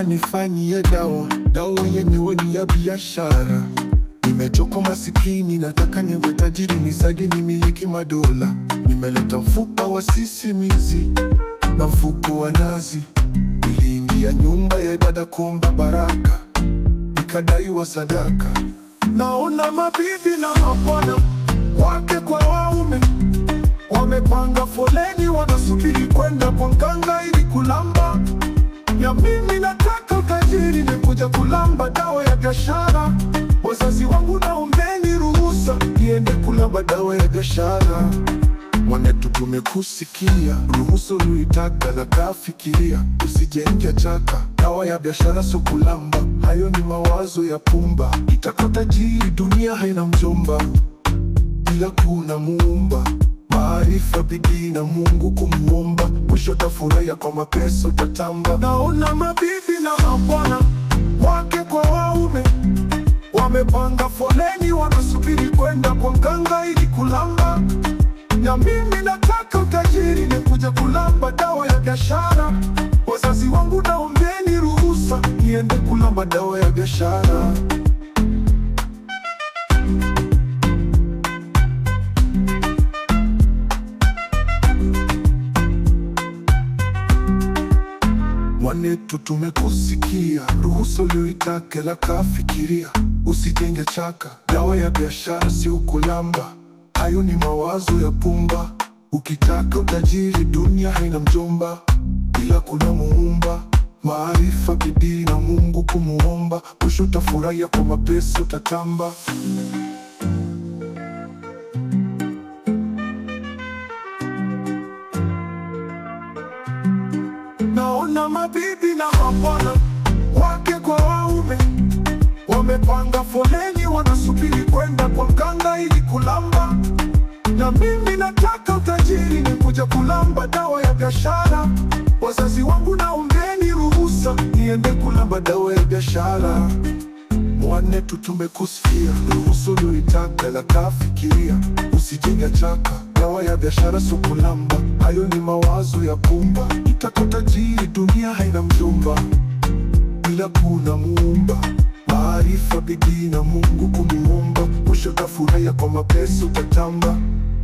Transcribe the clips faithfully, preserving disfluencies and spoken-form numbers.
nataka nifanyie dawa, dawa yenyewe ni ya biashara. Nimechoka masikini, nataka niwe tajiri, nisaidie nimiliki madola. Nimeleta mfupa wa sisimizi na mfuko wa nazi. Niliingia nyumba ya ibada kuomba baraka, nikadaiwa sadaka. Naona mabibi na mabwana, wake kwa waume, wamepanga foleni, wanasubiri kwenda kwa mganga ili kulamba. Ya mimi nataka utajiri, nimekuja kulamba dawa ya biashara. Wazazi wangu naombeni ruhusa, niende kulamba dawa ya biashara. Mwanetu tumekusikia, ruhusa ulitaka na kafikiria. Usijenge chaka, dawa ya biashara sio kulamba. Hayo ni mawazo ya pumba. Itaka tajiri, dunia haina mjomba, ila kuna Muumba. Maarifa, bidii na Mungu kumuomba, mwisho tafurahia kwa mapesa utatamba. Naona mabibi na mabwana, wake kwa waume, wamepanga foleni, wanasubiri kwenda kwa mganga ili kulamba. Na mimi nataka utajiri, nimekuja kulamba dawa ya biashara. Wazazi wangu naombeni ruhusa, niende kulamba dawa ya biashara. Mwanetu tumekusikia, ruhusa ulioitaka la kafikiria. Usijenge chaka, dawa ya biashara sio kulamba. Hayo ni mawazo ya pumba. Ukitaka utajiri, dunia haina mjomba, ila kuna Muumba. Maarifa, bidii na Mungu kumuomba, mwisho utafurahia kwa mapesa utatamba. Naona mabibi na mabwana, wake kwa waume, wamepanga foleni, wanasubiri kwenda kwa mganga ili kulamba. Na mimi nataka utajiri, nimekuja kulamba dawa ya biashara. Wazazi wangu naombeni ruhusa, niende kulamba dawa ya biashara. Mwanetu tumekusikia, ruhusa ulioitaka la kafikiria. Usijenge chaka, dawa ya biashara sio kulamba. Hayo ni mawazo ya pumba. Itaka utajiri, dunia haina mjomba, ila kuna Muumba. Maarifa, bidii na Mungu kumuomba, mwisho utafurahia kwa mapesa utatamba.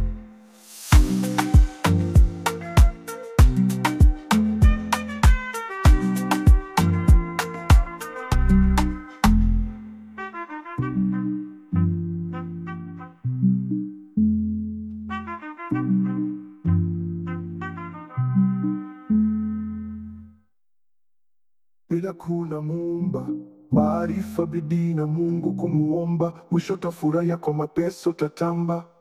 Ila kuna Muumba. Maarifa, bidii na Mungu kumuomba, mwisho utafurahia kwa mapesa utatamba.